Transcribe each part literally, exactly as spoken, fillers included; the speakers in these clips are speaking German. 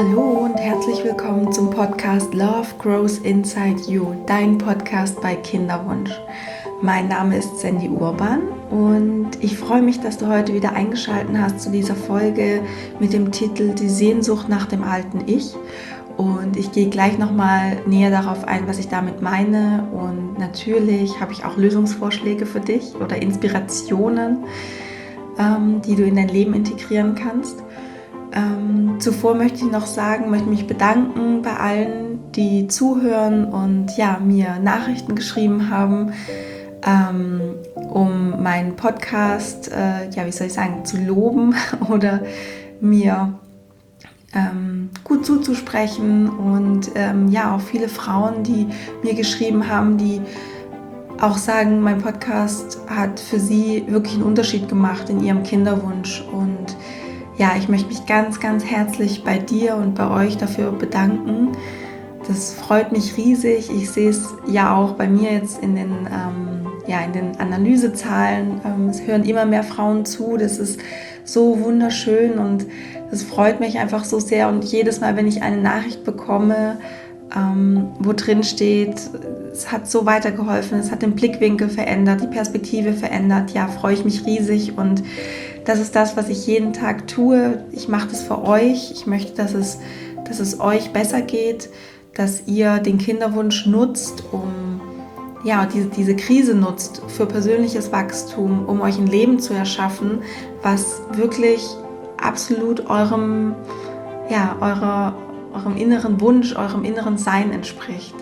Hallo und herzlich willkommen zum Podcast Love Grows Inside You, dein Podcast bei Kinderwunsch. Mein Name ist Sandy Urban und ich freue mich, dass du heute wieder eingeschaltet hast zu dieser Folge mit dem Titel Die Sehnsucht nach dem alten Ich. Und ich gehe gleich nochmal näher darauf ein, was ich damit meine. Und natürlich habe ich auch Lösungsvorschläge für dich oder Inspirationen, ähm, die du in dein Leben integrieren kannst. Ähm, zuvor möchte ich noch sagen, möchte mich bedanken bei allen, die zuhören und ja, mir Nachrichten geschrieben haben, ähm, um meinen Podcast, äh, ja, wie soll ich sagen, zu loben oder mir ähm, gut zuzusprechen und ähm, ja, auch viele Frauen, die mir geschrieben haben, die auch sagen, mein Podcast hat für sie wirklich einen Unterschied gemacht in ihrem Kinderwunsch. Und ja, ich möchte mich ganz, ganz herzlich bei dir und bei euch dafür bedanken. Das freut mich riesig. Ich sehe es ja auch bei mir jetzt in den, ähm, ja, in den Analysezahlen. Ähm, es hören immer mehr Frauen zu. Das ist so wunderschön und das freut mich einfach so sehr. Und jedes Mal, wenn ich eine Nachricht bekomme, ähm, wo drin steht, es hat so weitergeholfen, es hat den Blickwinkel verändert, die Perspektive verändert, ja, freue ich mich riesig. Und das ist das, was ich jeden Tag tue. Ich mache das für euch. Ich möchte, dass es, dass es euch besser geht, dass ihr den Kinderwunsch nutzt, um ja, diese, diese Krise nutzt für persönliches Wachstum, um euch ein Leben zu erschaffen, was wirklich absolut eurem, ja, eurer, eurem inneren Wunsch, eurem inneren Sein entspricht.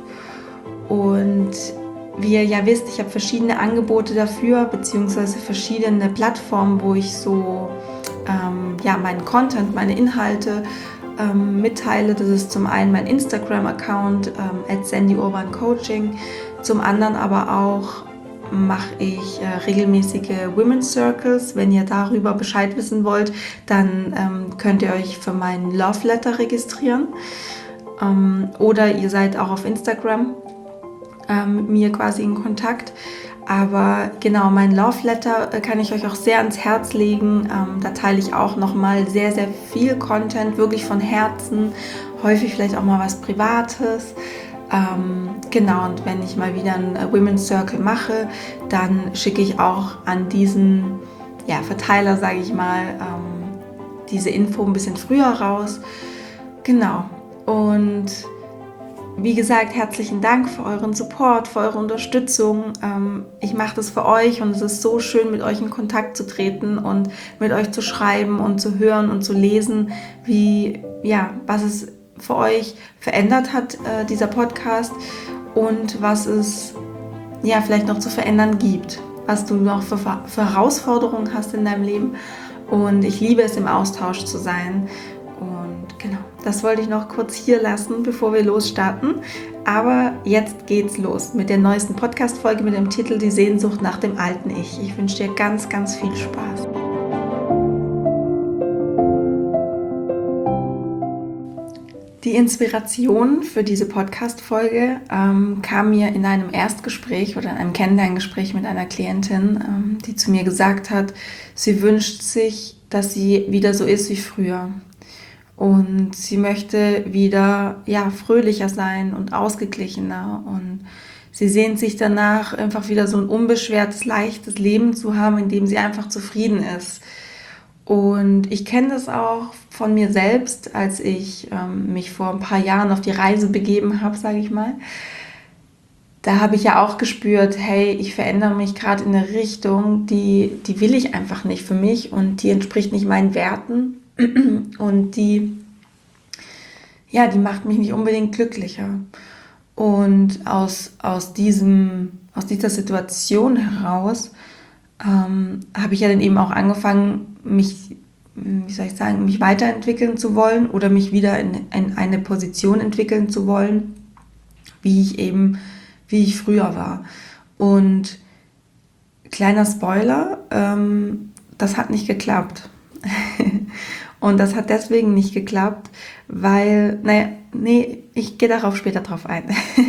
Und wie ihr ja wisst, ich habe verschiedene Angebote dafür, beziehungsweise verschiedene Plattformen, wo ich so ähm, ja, meinen Content, meine Inhalte ähm, mitteile. Das ist zum einen mein Instagram-Account ähm, at Sandy Urban Coaching, zum anderen aber auch mache ich äh, regelmäßige Women's Circles. Wenn ihr darüber Bescheid wissen wollt, dann ähm, könnt ihr euch für meinen Love Letter registrieren. Ähm, oder ihr seid auch auf Instagram ähm, mit mir quasi in Kontakt. Aber genau, mein Love Letter äh, kann ich euch auch sehr ans Herz legen. Ähm, da teile ich auch nochmal sehr, sehr viel Content, wirklich von Herzen. Häufig vielleicht auch mal was Privates. Ähm, genau, und wenn ich mal wieder einen äh, Women's Circle mache, dann schicke ich auch an diesen ja, Verteiler, sage ich mal, ähm, diese Info ein bisschen früher raus. Genau, und wie gesagt, herzlichen Dank für euren Support, für eure Unterstützung. Ähm, ich mache das für euch und es ist so schön, mit euch in Kontakt zu treten und mit euch zu schreiben und zu hören und zu lesen, wie, ja, was es für euch verändert hat, äh, dieser Podcast, und was es ja vielleicht noch zu verändern gibt, was du noch für, für Herausforderungen hast in deinem Leben. Und ich liebe es, im Austausch zu sein. Und genau, das wollte ich noch kurz hier lassen, bevor wir losstarten. Aber jetzt geht's los mit der neuesten Podcast-Folge mit dem Titel Die Sehnsucht nach dem alten Ich. Ich wünsche dir ganz, ganz viel Spaß. Die Inspiration für diese Podcast-Folge ähm, kam mir in einem Erstgespräch oder in einem Kennenlerngespräch mit einer Klientin, ähm, die zu mir gesagt hat, sie wünscht sich, dass sie wieder so ist wie früher. Und sie möchte wieder ja, fröhlicher sein und ausgeglichener. Und sie sehnt sich danach, einfach wieder so ein unbeschwertes, leichtes Leben zu haben, in dem sie einfach zufrieden ist. Und ich kenne das auch von mir selbst, als ich ähm, mich vor ein paar Jahren auf die Reise begeben habe, sage ich mal. Da habe ich ja auch gespürt, hey, ich verändere mich gerade in eine Richtung, die, die will ich einfach nicht für mich und die entspricht nicht meinen Werten und die, ja, die macht mich nicht unbedingt glücklicher. Und aus, aus, diesem, aus dieser Situation heraus ähm, habe ich ja dann eben auch angefangen, mich, wie soll ich sagen, mich weiterentwickeln zu wollen oder mich wieder in, in eine Position entwickeln zu wollen, wie ich eben, wie ich früher war. Und kleiner Spoiler, ähm, das hat nicht geklappt. Und das hat deswegen nicht geklappt, weil, naja, nee, ich gehe darauf später drauf ein.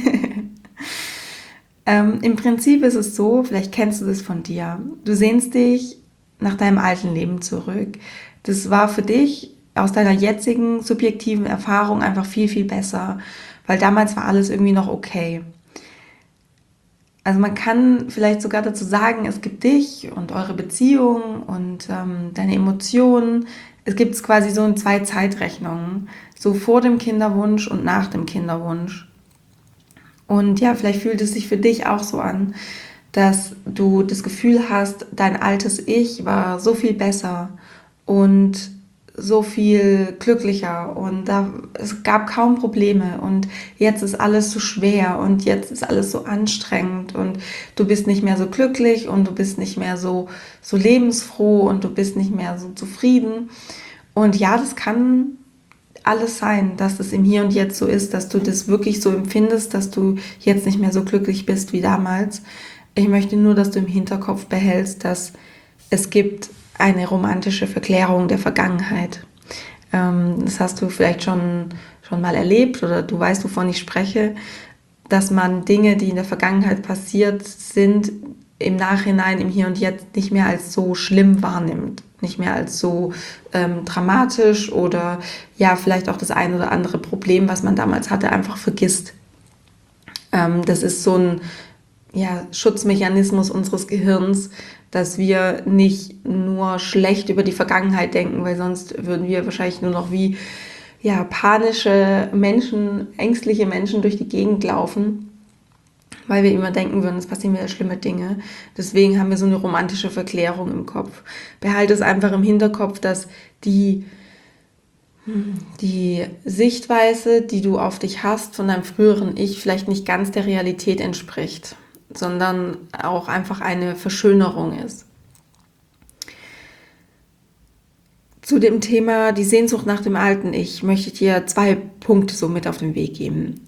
Ähm, im Prinzip ist es so, vielleicht kennst du das von dir, du sehnst dich nach deinem alten Leben zurück. Das war für dich aus deiner jetzigen subjektiven Erfahrung einfach viel, viel besser, weil damals war alles irgendwie noch okay. Also man kann vielleicht sogar dazu sagen, es gibt dich und eure Beziehung und ähm, deine Emotionen. Es gibt es quasi so in zwei Zeitrechnungen, so vor dem Kinderwunsch und nach dem Kinderwunsch. Und ja, vielleicht fühlt es sich für dich auch so an, dass du das Gefühl hast, dein altes Ich war so viel besser und so viel glücklicher und da, es gab kaum Probleme und jetzt ist alles so schwer und jetzt ist alles so anstrengend und du bist nicht mehr so glücklich und du bist nicht mehr so, so lebensfroh und du bist nicht mehr so zufrieden. Und ja, das kann alles sein, dass es im Hier und Jetzt so ist, dass du das wirklich so empfindest, dass du jetzt nicht mehr so glücklich bist wie damals. Ich möchte nur, dass du im Hinterkopf behältst, dass es gibt eine romantische Verklärung der Vergangenheit. Ähm, das hast du vielleicht schon, schon mal erlebt oder du weißt, wovon ich spreche, dass man Dinge, die in der Vergangenheit passiert sind, im Nachhinein, im Hier und Jetzt nicht mehr als so schlimm wahrnimmt, nicht mehr als so ähm, dramatisch oder ja, vielleicht auch das ein oder andere Problem, was man damals hatte, einfach vergisst. Ähm, das ist so ein ja, Schutzmechanismus unseres Gehirns, dass wir nicht nur schlecht über die Vergangenheit denken, weil sonst würden wir wahrscheinlich nur noch wie ja, panische Menschen, ängstliche Menschen durch die Gegend laufen, weil wir immer denken würden, es passieren wieder schlimme Dinge. Deswegen haben wir so eine romantische Verklärung im Kopf. Behalte es einfach im Hinterkopf, dass die, die Sichtweise, die du auf dich hast von deinem früheren Ich, vielleicht nicht ganz der Realität entspricht, sondern auch einfach eine Verschönerung ist. Zu dem Thema die Sehnsucht nach dem alten Ich möchte ich dir zwei Punkte so mit auf den Weg geben.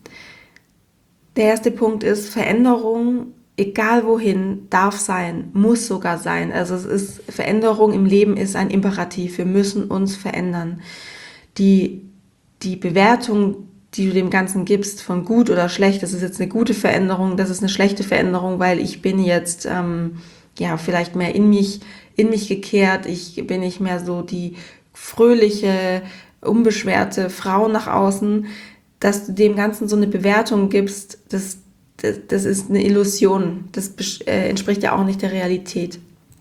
Der erste Punkt ist, Veränderung, egal wohin, darf sein, muss sogar sein. Also es ist, Veränderung im Leben ist ein Imperativ. Wir müssen uns verändern. Die, die Bewertung, die du dem Ganzen gibst, von gut oder schlecht, das ist jetzt eine gute Veränderung, das ist eine schlechte Veränderung, weil ich bin jetzt ähm, ja vielleicht mehr in mich, in mich gekehrt, ich bin nicht mehr so die fröhliche, unbeschwerte Frau nach außen, dass du dem Ganzen so eine Bewertung gibst, das, das, das ist eine Illusion, das äh, entspricht ja auch nicht der Realität.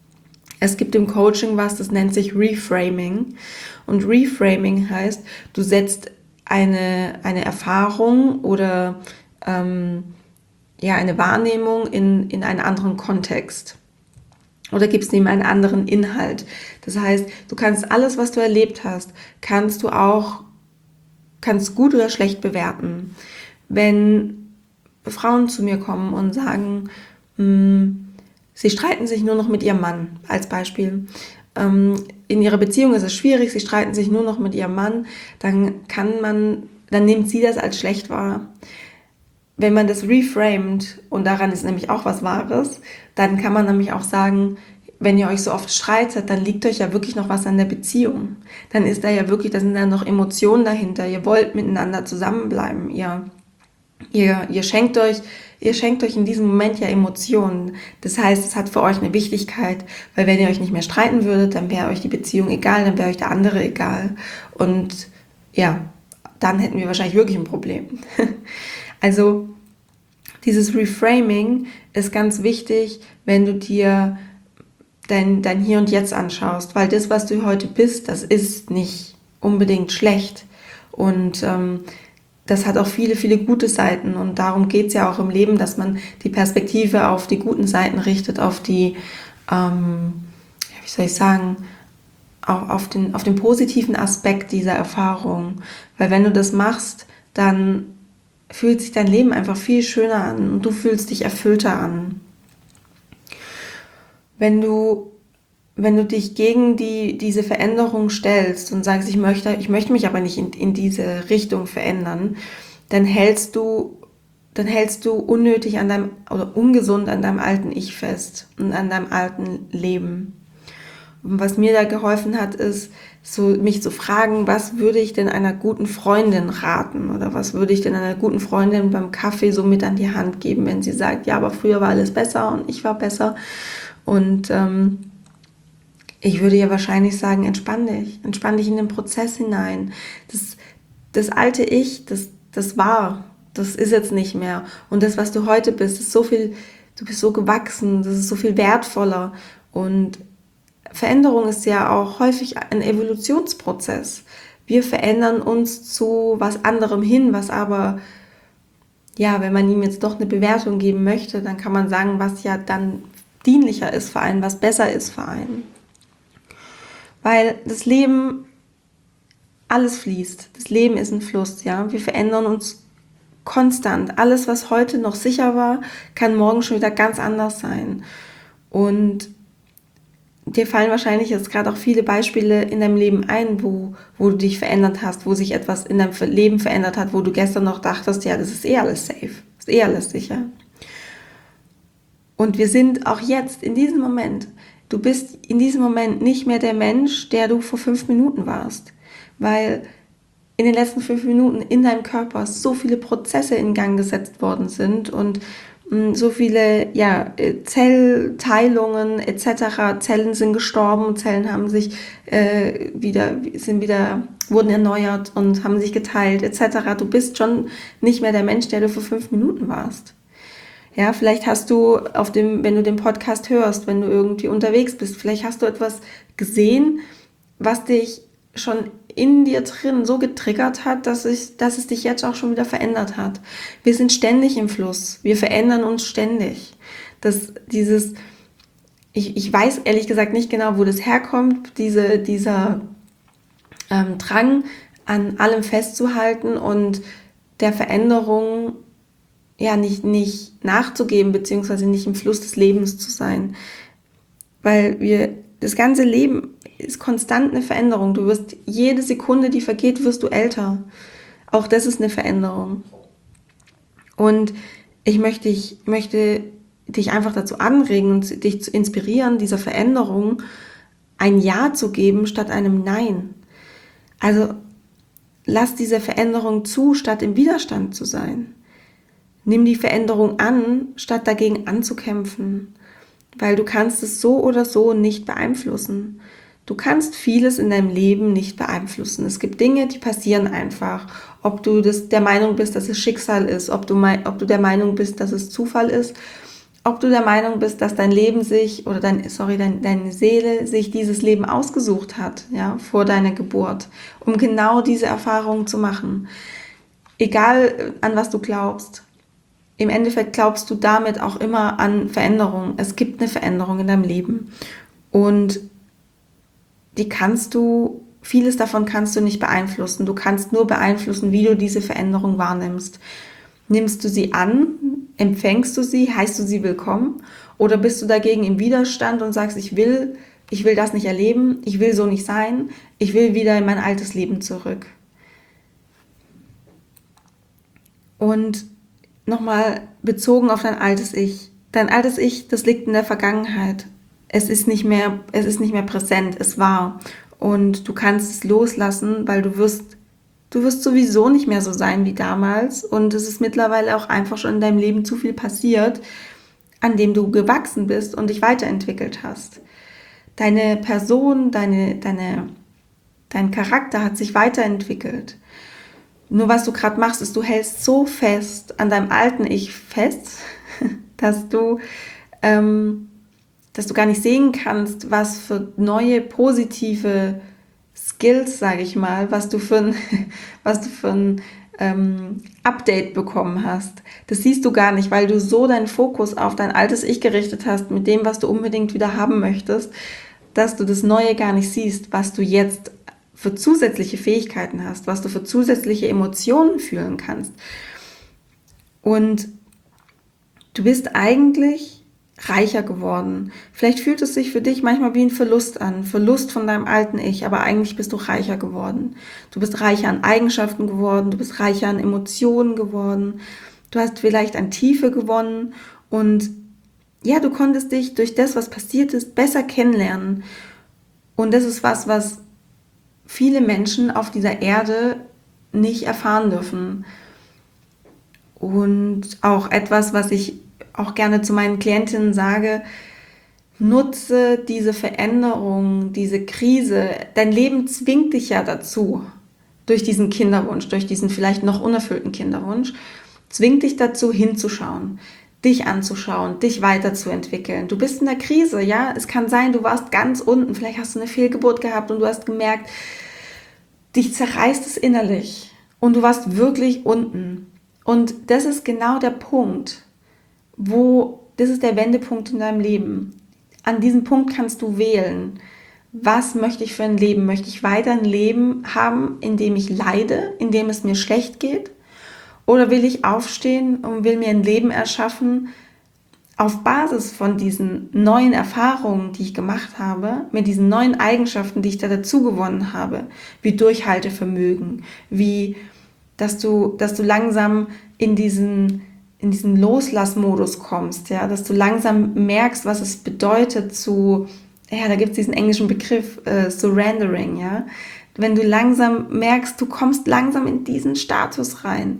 Es gibt im Coaching was, das nennt sich Reframing und Reframing heißt, du setzt eine, eine Erfahrung oder ähm, ja, eine Wahrnehmung in, in einen anderen Kontext oder gibst ihm einen anderen Inhalt. Das heißt, du kannst alles, was du erlebt hast, kannst du auch, kannst gut oder schlecht bewerten. Wenn Frauen zu mir kommen und sagen, mh, sie streiten sich nur noch mit ihrem Mann, als Beispiel, in ihrer Beziehung ist es schwierig, sie streiten sich nur noch mit ihrem Mann, dann kann man, dann nimmt sie das als schlecht wahr. Wenn man das reframed, und daran ist nämlich auch was Wahres, dann kann man nämlich auch sagen, wenn ihr euch so oft streitet, dann liegt euch ja wirklich noch was an der Beziehung. Dann ist da ja wirklich, da sind dann noch Emotionen dahinter. Ihr wollt miteinander zusammenbleiben. Ihr, ihr, ihr schenkt euch, ihr schenkt euch in diesem Moment ja Emotionen. Das heißt, es hat für euch eine Wichtigkeit, weil wenn ihr euch nicht mehr streiten würdet, dann wäre euch die Beziehung egal, dann wäre euch der andere egal. Und ja, dann hätten wir wahrscheinlich wirklich ein Problem. Also dieses Reframing ist ganz wichtig, wenn du dir dein, dein Hier und Jetzt anschaust, weil das, was du heute bist, das ist nicht unbedingt schlecht und ähm, das hat auch viele, viele gute Seiten und darum geht es ja auch im Leben, dass man die Perspektive auf die guten Seiten richtet, auf die, ähm, wie soll ich sagen, auf, auf, den, auf den positiven Aspekt dieser Erfahrung, weil wenn du das machst, dann fühlt sich dein Leben einfach viel schöner an und du fühlst dich erfüllter an. Wenn du, wenn du dich gegen die, diese Veränderung stellst und sagst, ich möchte, ich möchte mich aber nicht in, in diese Richtung verändern, dann hältst du, dann hältst du unnötig an deinem, oder ungesund an deinem alten Ich fest und an deinem alten Leben. Und was mir da geholfen hat, ist, so mich zu fragen, was würde ich denn einer guten Freundin raten oder was würde ich denn einer guten Freundin beim Kaffee so mit an die Hand geben, wenn sie sagt, ja, aber früher war alles besser und ich war besser. Und ähm, Ich würde ja wahrscheinlich sagen, entspann dich. Entspann dich in den Prozess hinein. Das, das alte Ich, das, das war, das ist jetzt nicht mehr. Und das, was du heute bist, ist so viel, du bist so gewachsen, das ist so viel wertvoller. Und Veränderung ist ja auch häufig ein Evolutionsprozess. Wir verändern uns zu was anderem hin, was aber, ja, wenn man ihm jetzt doch eine Bewertung geben möchte, dann kann man sagen, was ja dann dienlicher ist für einen, was besser ist für einen. Weil das Leben, alles fließt. Das Leben ist ein Fluss, ja. Wir verändern uns konstant. Alles, was heute noch sicher war, kann morgen schon wieder ganz anders sein. Und dir fallen wahrscheinlich jetzt gerade auch viele Beispiele in deinem Leben ein, wo, wo du dich verändert hast, wo sich etwas in deinem Leben verändert hat, wo du gestern noch dachtest, ja, das ist eh alles safe, ist eh alles sicher. Und wir sind auch jetzt, in diesem Moment, du bist in diesem Moment nicht mehr der Mensch, der du vor fünf Minuten warst, weil in den letzten fünf Minuten in deinem Körper so viele Prozesse in Gang gesetzt worden sind und so viele ja, Zellteilungen et cetera. Zellen sind gestorben, Zellen haben sich äh, wieder, sind wieder, wurden erneuert und haben sich geteilt et cetera. Du bist schon nicht mehr der Mensch, der du vor fünf Minuten warst. Ja, vielleicht hast du auf dem, wenn du den Podcast hörst, wenn du irgendwie unterwegs bist, vielleicht hast du etwas gesehen, was dich schon in dir drin so getriggert hat, dass, ich, dass es dich jetzt auch schon wieder verändert hat. Wir sind ständig im Fluss. Wir verändern uns ständig. Das, dieses, ich, ich weiß ehrlich gesagt nicht genau, wo das herkommt, diese, dieser ähm, Drang, an allem festzuhalten und der Veränderung ja nicht, nicht nachzugeben, beziehungsweise nicht im Fluss des Lebens zu sein. Weil wir, das ganze Leben ist konstant eine Veränderung. Du wirst, jede Sekunde, die vergeht, wirst du älter. Auch das ist eine Veränderung. Und ich möchte, ich möchte dich einfach dazu anregen und dich zu inspirieren, dieser Veränderung ein Ja zu geben, statt einem Nein. Also lass diese Veränderung zu, statt im Widerstand zu sein. Nimm die Veränderung an, statt dagegen anzukämpfen. Weil du kannst es so oder so nicht beeinflussen. Du kannst vieles in deinem Leben nicht beeinflussen. Es gibt Dinge, die passieren einfach. Ob du das, der Meinung bist, dass es Schicksal ist, ob du, ob du der Meinung bist, dass es Zufall ist, ob du der Meinung bist, dass dein Leben sich, oder dein, sorry, dein, deine Seele sich dieses Leben ausgesucht hat, ja, vor deiner Geburt, um genau diese Erfahrung zu machen. Egal, an was du glaubst. Im Endeffekt glaubst du damit auch immer an Veränderung. Es gibt eine Veränderung in deinem Leben. Und die kannst du, vieles davon kannst du nicht beeinflussen. Du kannst nur beeinflussen, wie du diese Veränderung wahrnimmst. Nimmst du sie an, empfängst du sie, heißt du sie willkommen? Oder bist du dagegen im Widerstand und sagst, ich will, ich will das nicht erleben, ich will so nicht sein, ich will wieder in mein altes Leben zurück. Und nochmal bezogen auf dein altes Ich. Dein altes Ich, das liegt in der Vergangenheit. Es ist nicht mehr, es ist nicht mehr präsent, es war. Und du kannst es loslassen, weil du wirst, du wirst sowieso nicht mehr so sein wie damals. Und es ist mittlerweile auch einfach schon in deinem Leben zu viel passiert, an dem du gewachsen bist und dich weiterentwickelt hast. Deine Person, deine, deine, dein Charakter hat sich weiterentwickelt. Nur was du gerade machst, ist, du hältst so fest an deinem alten Ich fest, dass du, ähm, dass du gar nicht sehen kannst, was für neue positive Skills, sage ich mal, was du für ein, was du für ein ähm, Update bekommen hast. Das siehst du gar nicht, weil du so deinen Fokus auf dein altes Ich gerichtet hast, mit dem, was du unbedingt wieder haben möchtest, dass du das Neue gar nicht siehst, was du jetzt für zusätzliche Fähigkeiten hast, was du für zusätzliche Emotionen fühlen kannst. Und du bist eigentlich reicher geworden. Vielleicht fühlt es sich für dich manchmal wie ein Verlust an, Verlust von deinem alten Ich, aber eigentlich bist du reicher geworden. Du bist reicher an Eigenschaften geworden, du bist reicher an Emotionen geworden, du hast vielleicht an Tiefe gewonnen und ja, du konntest dich durch das, was passiert ist, besser kennenlernen. Und das ist was, was viele Menschen auf dieser Erde nicht erfahren dürfen. Und auch etwas, was ich auch gerne zu meinen Klientinnen sage, nutze diese Veränderung, diese Krise. Dein Leben zwingt dich ja dazu, durch diesen Kinderwunsch, durch diesen vielleicht noch unerfüllten Kinderwunsch, zwingt dich dazu hinzuschauen, dich anzuschauen, dich weiterzuentwickeln. Du bist in der Krise, ja. Es kann sein, du warst ganz unten, vielleicht hast du eine Fehlgeburt gehabt und du hast gemerkt, dich zerreißt es innerlich und du warst wirklich unten. Und das ist genau der Punkt, wo, das ist der Wendepunkt in deinem Leben. An diesem Punkt kannst du wählen. Was möchte ich für ein Leben? Möchte ich weiter ein Leben haben, in dem ich leide, in dem es mir schlecht geht? Oder will ich aufstehen und will mir ein Leben erschaffen, auf Basis von diesen neuen Erfahrungen, die ich gemacht habe, mit diesen neuen Eigenschaften, die ich da dazu gewonnen habe, wie Durchhaltevermögen, wie, dass du, dass du langsam in diesen, in diesen Loslassmodus kommst, ja, dass du langsam merkst, was es bedeutet zu, ja, da gibt es diesen englischen Begriff, äh, Surrendering, ja, wenn du langsam merkst, du kommst langsam in diesen Status rein.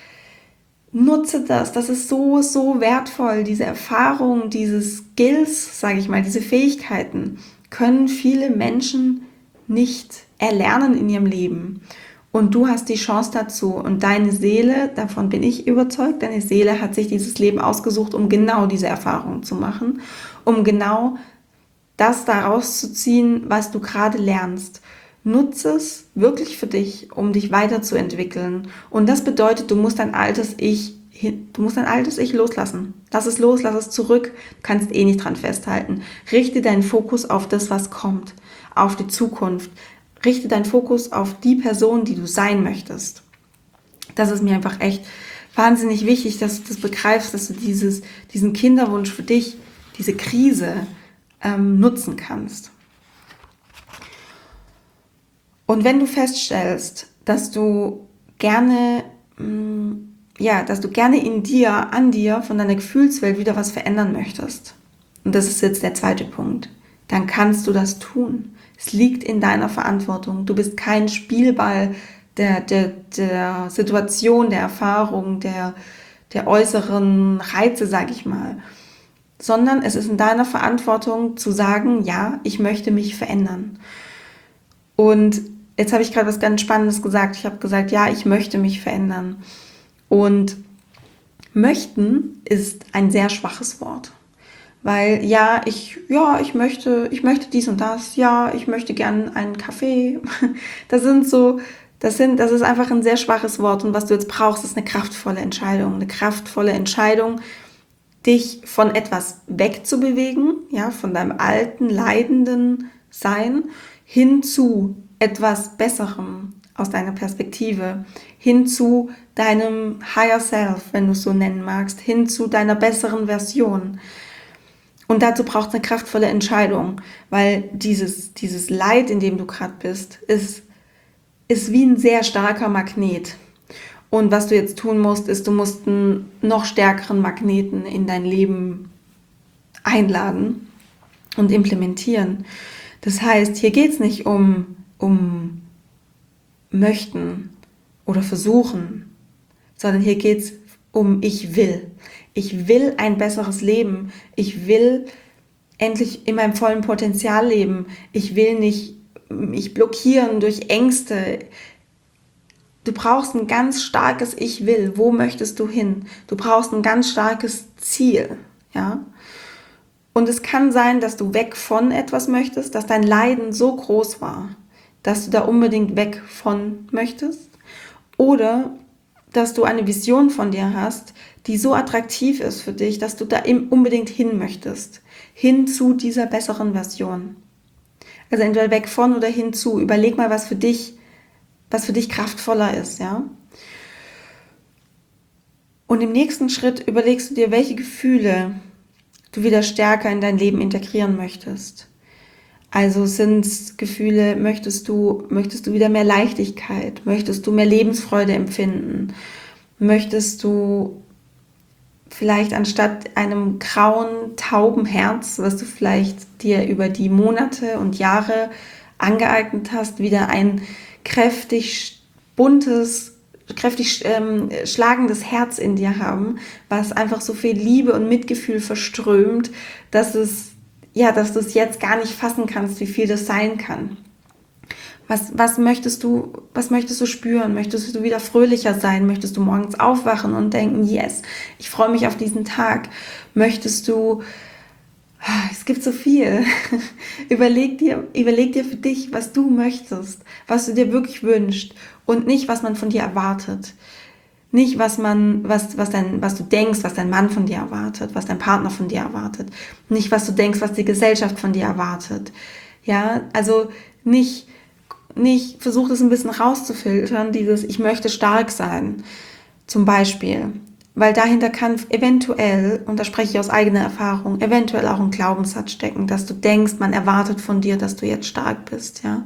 Nutze das, das ist so, so wertvoll. Diese Erfahrung, diese Skills, sage ich mal, diese Fähigkeiten können viele Menschen nicht erlernen in ihrem Leben. Und du hast die Chance dazu. Und deine Seele, davon bin ich überzeugt, deine Seele hat sich dieses Leben ausgesucht, um genau diese Erfahrung zu machen, um genau das daraus zu ziehen, was du gerade lernst. Nutze es wirklich für dich, um dich weiterzuentwickeln. Und das bedeutet, du musst dein altes Ich, du musst dein altes Ich loslassen. Lass es los, lass es zurück. Du kannst eh nicht dran festhalten. Richte deinen Fokus auf das, was kommt, auf die Zukunft. Richte deinen Fokus auf die Person, die du sein möchtest. Das ist mir einfach echt wahnsinnig wichtig, dass du das begreifst, dass du dieses, diesen Kinderwunsch für dich, diese Krise ähm, nutzen kannst. Und wenn du feststellst, dass du gerne, ja, dass du gerne in dir, an dir, von deiner Gefühlswelt wieder was verändern möchtest, und das ist jetzt der zweite Punkt, dann kannst du das tun. Es liegt in deiner Verantwortung. Du bist kein Spielball der, der, der Situation, der Erfahrung, der, der äußeren Reize, sag ich mal, sondern es ist in deiner Verantwortung zu sagen, ja, ich möchte mich verändern. Und jetzt habe ich gerade was ganz Spannendes gesagt. Ich habe gesagt, ja, ich möchte mich verändern. Und möchten ist ein sehr schwaches Wort. Weil ja, ich, ja, ich möchte, ich möchte dies und das. Ja, ich möchte gern einen Kaffee. Das sind so, das sind, das ist einfach ein sehr schwaches Wort. Und was du jetzt brauchst, ist eine kraftvolle Entscheidung. Eine kraftvolle Entscheidung, dich von etwas wegzubewegen, ja, von deinem alten, leidenden Sein hin zu etwas Besserem aus deiner Perspektive, hin zu deinem Higher Self, wenn du es so nennen magst, hin zu deiner besseren Version. Und dazu braucht es eine kraftvolle Entscheidung, weil dieses, dieses Leid, in dem du gerade bist, ist, ist wie ein sehr starker Magnet. Und was du jetzt tun musst, ist, du musst einen noch stärkeren Magneten in dein Leben einladen und implementieren. Das heißt, hier geht es nicht um, um möchten oder versuchen, sondern hier geht es um ich will. Ich will ein besseres Leben. Ich will endlich in meinem vollen Potenzial leben. Ich will nicht mich blockieren durch Ängste. Du brauchst ein ganz starkes Ich will. Wo möchtest du hin? Du brauchst ein ganz starkes Ziel, ja? Und es kann sein, dass du weg von etwas möchtest, dass dein Leiden so groß war, dass du da unbedingt weg von möchtest. Oder dass du eine Vision von dir hast, die so attraktiv ist für dich, dass du da unbedingt hin möchtest. Hin zu dieser besseren Version. Also entweder weg von oder hin zu. Überleg mal, was für dich, was für dich kraftvoller ist, ja. Und im nächsten Schritt überlegst du dir, welche Gefühle du wieder stärker in dein Leben integrieren möchtest. Also sind es Gefühle, möchtest du, möchtest du wieder mehr Leichtigkeit, möchtest du mehr Lebensfreude empfinden, möchtest du vielleicht anstatt einem grauen, tauben Herz, was du vielleicht dir über die Monate und Jahre angeeignet hast, wieder ein kräftig buntes, kräftig ähm, schlagendes Herz in dir haben, was einfach so viel Liebe und Mitgefühl verströmt, dass es ja, dass du es jetzt gar nicht fassen kannst, wie viel das sein kann. Was, was möchtest du, was möchtest du spüren? Möchtest du wieder fröhlicher sein? Möchtest du morgens aufwachen und denken, yes, ich freue mich auf diesen Tag? Möchtest du, es gibt so viel. Überleg dir, überleg dir für dich, was du möchtest, was du dir wirklich wünschst und nicht, was man von dir erwartet. Nicht, was man, was, was dein, was du denkst, was dein Mann von dir erwartet, was dein Partner von dir erwartet. Nicht, was du denkst, was die Gesellschaft von dir erwartet. Ja, also nicht, nicht, versuch das ein bisschen rauszufiltern, dieses, ich möchte stark sein, zum Beispiel. Weil dahinter kann eventuell, und da spreche ich aus eigener Erfahrung, eventuell auch ein Glaubenssatz stecken, dass du denkst, man erwartet von dir, dass du jetzt stark bist, ja.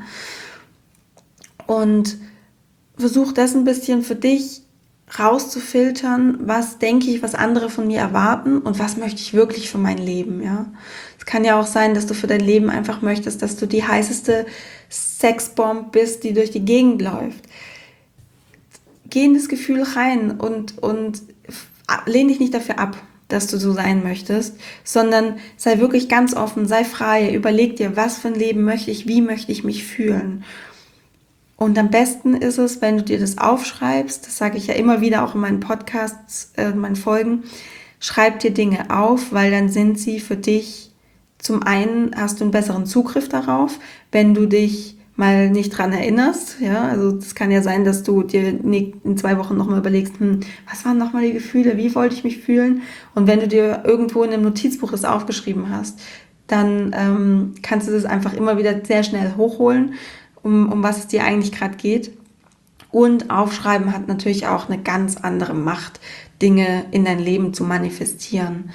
Und versuch das ein bisschen für dich rauszufiltern, was denke ich, was andere von mir erwarten und was möchte ich wirklich für mein Leben, ja. Es kann ja auch sein, dass du für dein Leben einfach möchtest, dass du die heißeste Sexbomb bist, die durch die Gegend läuft. Geh in das Gefühl rein und, und lehn dich nicht dafür ab, dass du so sein möchtest, sondern sei wirklich ganz offen, sei frei, überleg dir, was für ein Leben möchte ich, wie möchte ich mich fühlen. Und am besten ist es, wenn du dir das aufschreibst, das sage ich ja immer wieder auch in meinen Podcasts, äh, in meinen Folgen, schreib dir Dinge auf, weil dann sind sie für dich, zum einen hast du einen besseren Zugriff darauf, wenn du dich mal nicht dran erinnerst, ja, also es kann ja sein, dass du dir in zwei Wochen nochmal überlegst, hm, was waren nochmal die Gefühle, wie wollte ich mich fühlen? Und wenn du dir irgendwo in einem Notizbuch das aufgeschrieben hast, dann ähm, kannst du das einfach immer wieder sehr schnell hochholen, um, um was es dir eigentlich gerade geht. Und Aufschreiben hat natürlich auch eine ganz andere Macht, Dinge in dein Leben zu manifestieren.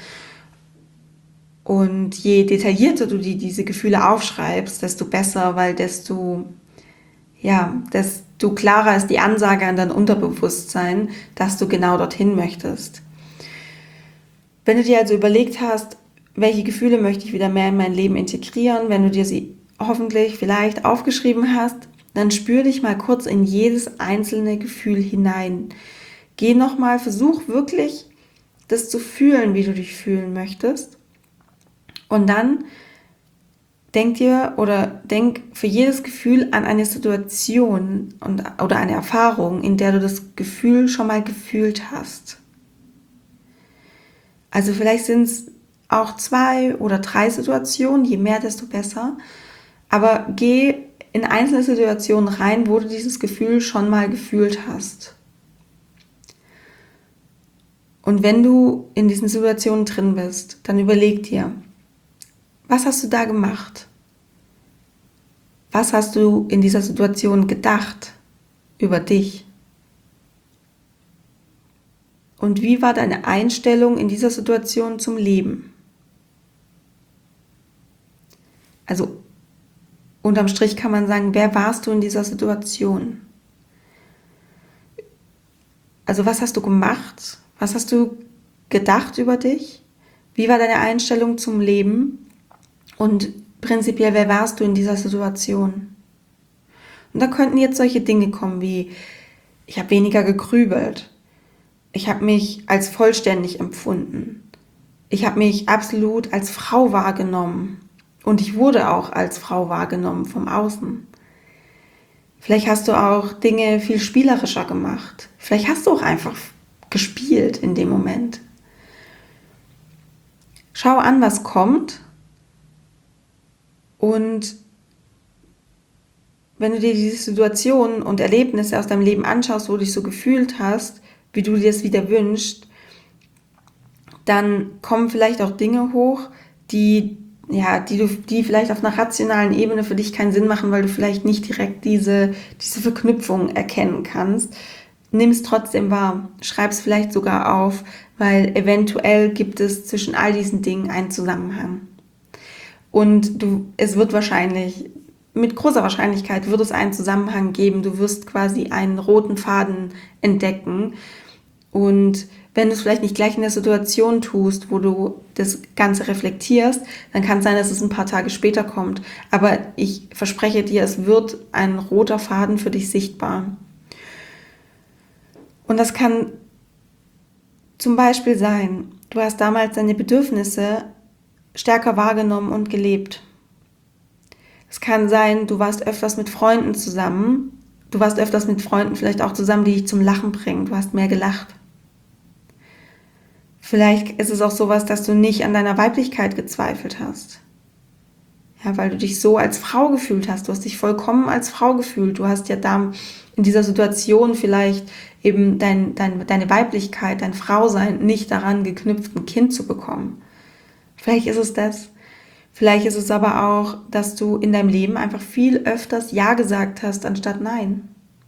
Und je detaillierter du die, diese Gefühle aufschreibst, desto besser, weil desto, ja, desto klarer ist die Ansage an dein Unterbewusstsein, dass du genau dorthin möchtest. Wenn du dir also überlegt hast, welche Gefühle möchte ich wieder mehr in mein Leben integrieren, wenn du dir sie hoffentlich vielleicht aufgeschrieben hast, dann spür dich mal kurz in jedes einzelne Gefühl hinein. Geh nochmal, versuch wirklich, das zu fühlen, wie du dich fühlen möchtest. Und dann denk dir oder denk für jedes Gefühl an eine Situation und, oder eine Erfahrung, in der du das Gefühl schon mal gefühlt hast. Also vielleicht sind es auch zwei oder drei Situationen, je mehr, desto besser. Aber geh in einzelne Situationen rein, wo du dieses Gefühl schon mal gefühlt hast. Und wenn du in diesen Situationen drin bist, dann überleg dir, was hast du da gemacht? Was hast du in dieser Situation gedacht über dich? Und wie war deine Einstellung in dieser Situation zum Leben? Also unterm Strich kann man sagen, wer warst du in dieser Situation? Also was hast du gemacht? Was hast du gedacht über dich? Wie war deine Einstellung zum Leben? Und prinzipiell, wer warst du in dieser Situation? Und da könnten jetzt solche Dinge kommen wie, ich habe weniger gegrübelt. Ich habe mich als vollständig empfunden. Ich habe mich absolut als Frau wahrgenommen. Und ich wurde auch als Frau wahrgenommen vom Außen. Vielleicht hast du auch Dinge viel spielerischer gemacht. Vielleicht hast du auch einfach gespielt in dem Moment. Schau an, was kommt. Und wenn du dir diese Situationen und Erlebnisse aus deinem Leben anschaust, wo du dich so gefühlt hast, wie du dir es wieder wünschst, dann kommen vielleicht auch Dinge hoch, die, ja, die, du, die vielleicht auf einer rationalen Ebene für dich keinen Sinn machen, weil du vielleicht nicht direkt diese, diese Verknüpfung erkennen kannst. Nimm es trotzdem wahr, schreib es vielleicht sogar auf, weil eventuell gibt es zwischen all diesen Dingen einen Zusammenhang. Und du, es wird wahrscheinlich, mit großer Wahrscheinlichkeit wird es einen Zusammenhang geben. Du wirst quasi einen roten Faden entdecken. Und wenn du es vielleicht nicht gleich in der Situation tust, wo du das Ganze reflektierst, dann kann es sein, dass es ein paar Tage später kommt. Aber ich verspreche dir, es wird ein roter Faden für dich sichtbar. Und das kann zum Beispiel sein, du hast damals deine Bedürfnisse stärker wahrgenommen und gelebt. Es kann sein, du warst öfters mit Freunden zusammen. Du warst öfters mit Freunden vielleicht auch zusammen, die dich zum Lachen bringen. Du hast mehr gelacht. Vielleicht ist es auch sowas, dass du nicht an deiner Weiblichkeit gezweifelt hast. Ja, weil du dich so als Frau gefühlt hast. Du hast dich vollkommen als Frau gefühlt. Du hast ja da in dieser Situation vielleicht eben dein, dein, deine Weiblichkeit, dein Frausein nicht daran geknüpft, ein Kind zu bekommen. Vielleicht ist es das. Vielleicht ist es aber auch, dass du in deinem Leben einfach viel öfters Ja gesagt hast, anstatt Nein.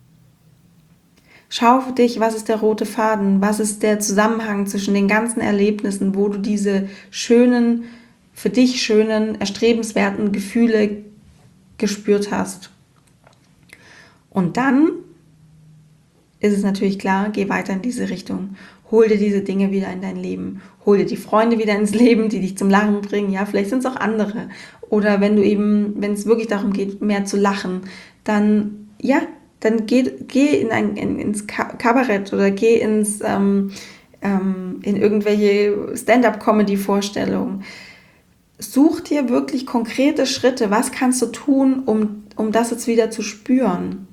Schau für dich, was ist der rote Faden, was ist der Zusammenhang zwischen den ganzen Erlebnissen, wo du diese schönen, für dich schönen, erstrebenswerten Gefühle gespürt hast. Und dann ist es natürlich klar, geh weiter in diese Richtung. Hol dir diese Dinge wieder in dein Leben. Hol dir die Freunde wieder ins Leben, die dich zum Lachen bringen. Ja, vielleicht sind es auch andere. Oder wenn du eben, wenn es wirklich darum geht, mehr zu lachen, dann, ja, dann geh, geh in ein, in, ins Kabarett oder geh ins, ähm, ähm, in irgendwelche Stand-up-Comedy-Vorstellungen. Such dir wirklich konkrete Schritte. Was kannst du tun, um, um das jetzt wieder zu spüren?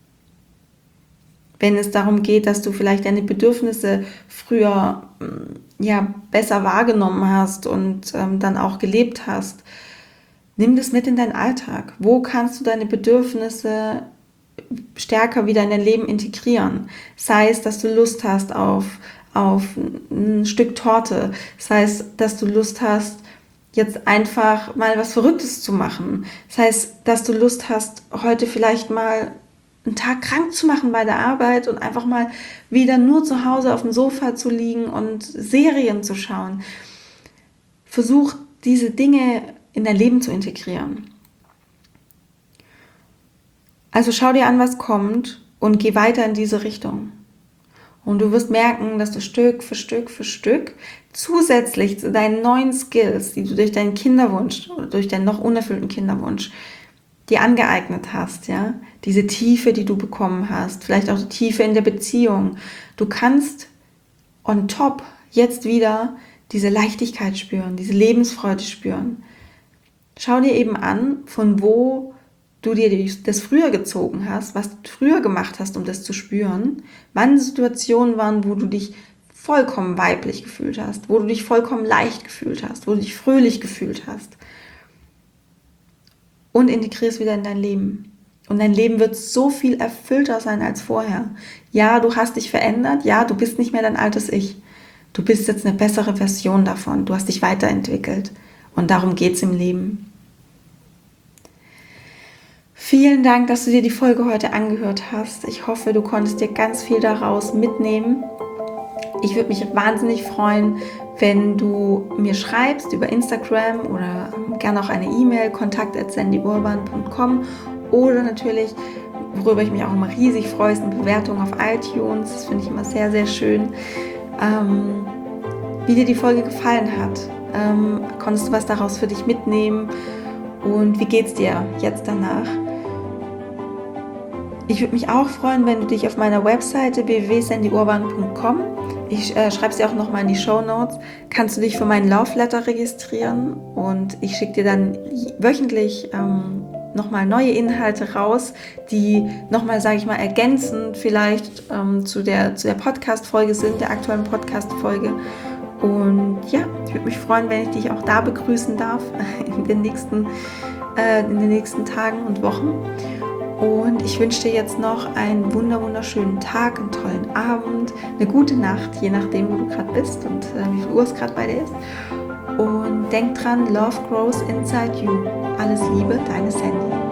Wenn es darum geht, dass du vielleicht deine Bedürfnisse früher ja, besser wahrgenommen hast und ähm, dann auch gelebt hast, nimm das mit in deinen Alltag. Wo kannst du deine Bedürfnisse stärker wieder in dein Leben integrieren? Sei es, dass du Lust hast auf, auf ein Stück Torte. Sei es, dass du Lust hast, jetzt einfach mal was Verrücktes zu machen. Sei es, dass du Lust hast, heute vielleicht mal einen Tag krank zu machen bei der Arbeit und einfach mal wieder nur zu Hause auf dem Sofa zu liegen und Serien zu schauen. Versuch, diese Dinge in dein Leben zu integrieren. Also schau dir an, was kommt und geh weiter in diese Richtung. Und du wirst merken, dass du Stück für Stück für Stück zusätzlich zu deinen neuen Skills, die du durch deinen Kinderwunsch oder durch deinen noch unerfüllten Kinderwunsch dir angeeignet hast, ja, diese Tiefe, die du bekommen hast, vielleicht auch die Tiefe in der Beziehung. Du kannst on top jetzt wieder diese Leichtigkeit spüren, diese Lebensfreude spüren. Schau dir eben an, von wo du dir das früher gezogen hast, was du früher gemacht hast, um das zu spüren, wann Situationen waren, wo du dich vollkommen weiblich gefühlt hast, wo du dich vollkommen leicht gefühlt hast, wo du dich fröhlich gefühlt hast. Und integrierst wieder in dein Leben. Und dein Leben wird so viel erfüllter sein als vorher. Ja, du hast dich verändert. Ja, du bist nicht mehr dein altes Ich. Du bist jetzt eine bessere Version davon. Du hast dich weiterentwickelt. Und darum geht es im Leben. Vielen Dank, dass du dir die Folge heute angehört hast. Ich hoffe, du konntest dir ganz viel daraus mitnehmen. Ich würde mich wahnsinnig freuen, wenn du mir schreibst über Instagram oder gerne auch eine E-Mail, kontakt at sandy urban punkt com, oder natürlich, worüber ich mich auch immer riesig freue, ist eine Bewertung auf iTunes. Das finde ich immer sehr, sehr schön. Ähm, wie dir die Folge gefallen hat. Ähm, konntest du was daraus für dich mitnehmen? Und wie geht's dir jetzt danach? Ich würde mich auch freuen, wenn du dich auf meiner Webseite w w w punkt sandy urban punkt com, ich äh, schreibe es dir auch nochmal in die Shownotes, kannst du dich für meinen Love Letter registrieren und ich schicke dir dann wöchentlich ähm, nochmal neue Inhalte raus, die nochmal, sage ich mal, ergänzend vielleicht ähm, zu der, zu der Podcast-Folge sind, der aktuellen Podcast-Folge. Und ja, ich würde mich freuen, wenn ich dich auch da begrüßen darf in den nächsten, äh, in den nächsten Tagen und Wochen. Und ich wünsche dir jetzt noch einen wunder wunderschönen Tag, einen tollen Abend, eine gute Nacht, je nachdem, wo du gerade bist und äh, wie viel Uhr es gerade bei dir ist. Und denk dran, Love grows inside you. Alles Liebe, deine Sandy.